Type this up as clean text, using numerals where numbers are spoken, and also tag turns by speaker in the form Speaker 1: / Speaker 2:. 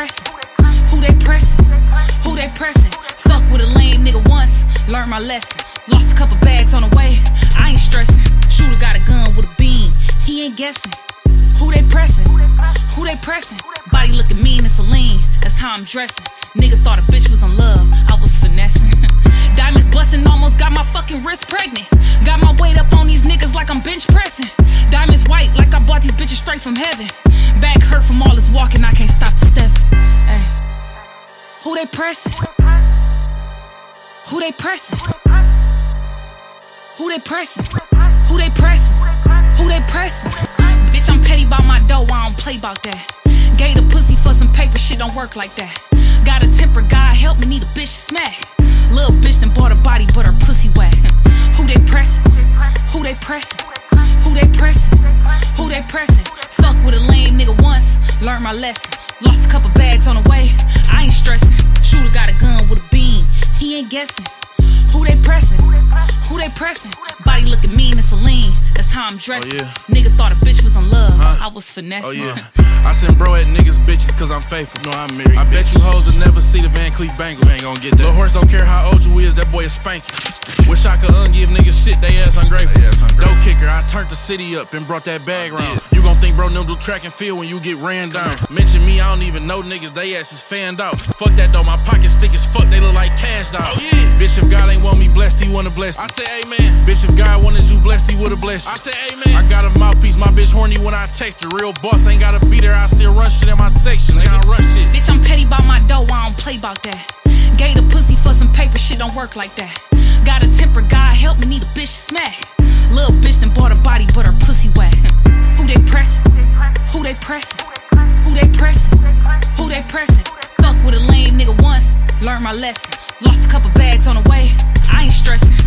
Speaker 1: pressing? Who they pressing? Who they pressing? Fuck with a lame nigga once, learned my lesson. Lost a couple bags on the way, I ain't stressing. Shooter got a gun with a beam, he ain't guessing. Who they pressing? Who they pressing? Body looking mean and Celine, that's how I'm dressing. Nigga thought a bitch was in love, I was finessing. Diamonds bustin', almost got my fucking wrist pregnant. Got my weight up on these niggas like I'm bench pressing. Diamonds white like I bought these bitches straight from heaven. Back hurt from all this walking, I can't stop to step. Hey. Who they pressing? Who they pressing? Who they pressing? Who they pressing? Who they pressing? Bitch, I'm petty about my dough, I don't play about that. Gave the pussy for some paper, shit don't work like that. Got a temper, God help me, need a bitch to smack. Little bitch done bought a body, but her pussy whack. Who they pressing? Who they pressing? Who they pressing? Who they pressing? Fuck with a lame nigga once, learned my lesson. Lost a couple bags on the way, I ain't stressing. Shooter got a gun with a beam, he ain't guessing. Who they pressing? Who they pressing? Body looking mean and Celine, that's how I'm dressing.
Speaker 2: Oh, yeah.
Speaker 1: Nigga thought a bitch was in love, I was finessing.
Speaker 2: Oh yeah, I send bro at niggas bitches cause I'm faithful. No, I'm married. I bet you hoes will never see the Van Cleef bangle. Ain't gon' get that. Lil' Horse don't care how old you is, that boy is spanking. Wish I could ungive niggas shit, they ass ungrateful. Dope kicker, I turned the city up and brought that bag round. You gon' think bro no do track and field when you get ran down. Mention me, I don't even know niggas, they ass is fanned out. Fuck that though, my pockets thick as fuck, they look like cash down. Oh, yeah. Bitch, if God ain't want me blessed, he wanna bless me. I say amen. Bitch, if God wanted you blessed, he would've blessed you. I say amen. I got a mouthpiece, my bitch horny when I text her. Real boss ain't gotta be there, I still run shit in my section. They gon' rush shit.
Speaker 1: Bitch, I'm petty about my dough, I don't play about that. Gave the pussy for some paper, shit don't work like that. Got a temper, God help me, need a bitch to smack. Little bitch done bought a body, but her pussy whack. Who they pressing? Who they pressing? Who they pressing? Who they pressing? Fuck with a lame nigga once, learned my lesson. Lost a couple bags on the way, I ain't stressing.